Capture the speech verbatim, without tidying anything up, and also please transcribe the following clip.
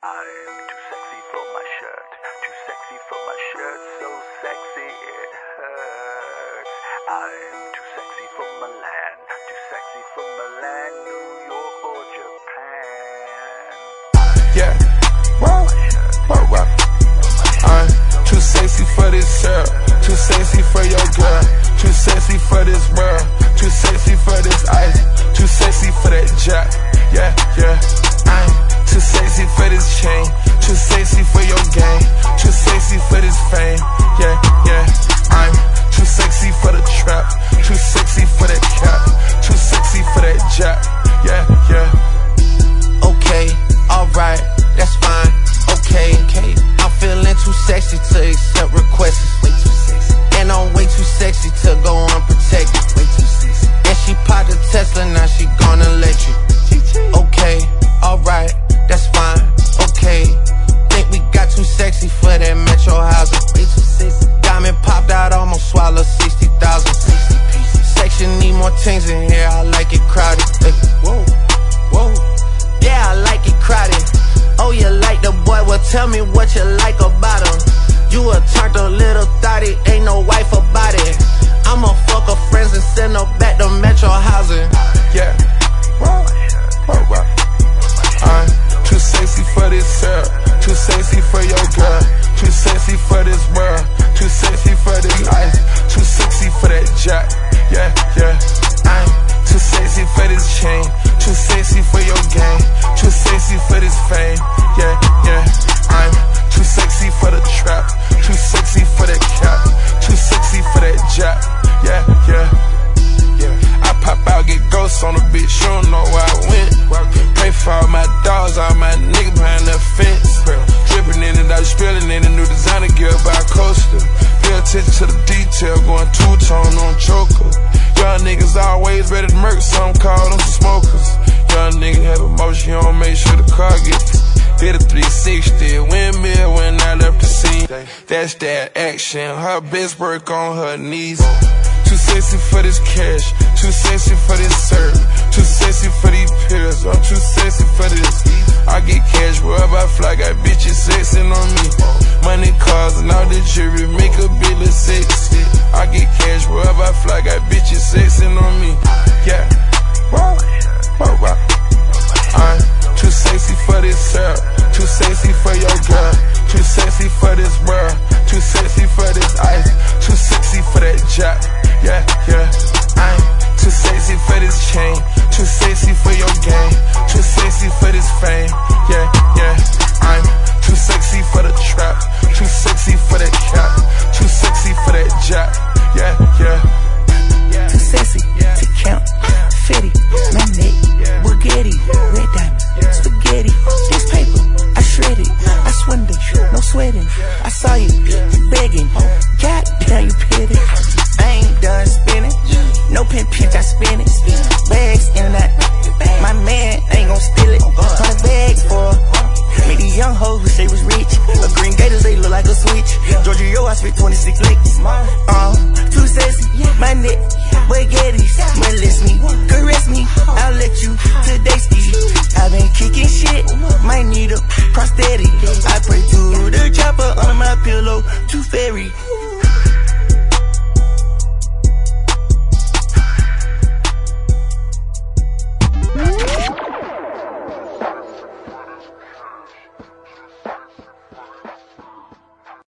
I'm too sexy for my shirt, too sexy for my shirt, so sexy it hurts. I'm too sexy for Milan, too sexy for Milan, New York or Japan. Yeah, wow, wow, wow. I'm too sexy for this shirt, too sexy for your girl, too sexy for this world, too sexy for this ice, too sexy for that jack. Yeah, yeah. I'm too sexy for this chain, too sexy for your game, too sexy for this fame. Yeah, yeah. I'm too sexy for the trap, too sexy for that cap, too sexy for that jack. Yeah, yeah. Okay, alright, that's fine. Okay, okay. I'm feeling too sexy to accept requests. Way too sexy. And I'm way too sexy to go unprotected. Way too sexy. And she popped a Tesla, now she gonna let you. Okay, alright, that's fine. Okay, think we got too sexy for that Metro housing. Way too sexy. Diamond popped out, almost swallowed sixty thousand. Section need more things in here, I like it crowded. Hey, whoa, whoa. Yeah, I like it crowded. Oh, you like the boy? Well, tell me what you like about him. You a turned a little thotty, ain't no wife about it. I'ma fuck her friends and send her back to Metro housing. Yeah, wow, wow, wow. I'm too sexy for this shirt, too sexy for your girl, too sexy for this world, too sexy for this life, too sexy for that jack. Yeah, yeah. I'm too sexy for this chain, too sexy for your game, too sexy for this fame. Yeah, yeah. I'm too sexy for the trap, too sexy for that cap, too sexy for that jack. Yeah, yeah. I pop out, get ghosts on the bitch, you don't know where I went. Pray for all my dogs, all my niggas behind the fence. Dripping in it, I was spilling in a new designer gear by coaster. Pay attention to the detail, going two-tone on choker. Young niggas always ready to murk, some call them smokers. Young nigga have emotion, you don't make sure the car gets hit a three sixty, windmill when I left the scene. That's that action, her best work on her knees. Too sexy for this cash, too sexy for this serve, too sexy for these pills, I'm too sexy for this. I get cash wherever I fly, got bitches sexing on me. Money, cars, and all the jewelry make a bill of sexy. I get cash wherever I fly, got bitches sexing on me. Yeah, wow, wow, wow. I'm too sexy for this shirt, too sexy for your girl, too sexy for this world, too sexy for this ice, too sexy for that jack. Yeah, yeah. I'm too sexy for this chain, too sexy for your game, too sexy for this fame. Yeah, yeah. I'm too sexy for the trap, too sexy for that cap, too sexy for that jack. Yeah, yeah. Too sexy to count, fitty, my neck, Bugatti, red diamond, spaghetti, this paper, I shred it, I swindle, no sweating, I saw you, begging, goddamn you petty. I ain't done spinning, no pin pinch, I spin it. Bags in that, my man ain't gon' steal it. Hundred bags for me, these young hoes wish they was rich. A green gators, they look like a switch. Georgia, yo, I spit twenty-six licks. Uh, too sexy, my neck, baguettes, molest me, caress me, I'll let you today ski. I been kicking shit, might need a prosthetic. I pray to the chopper under my pillow, too fairy.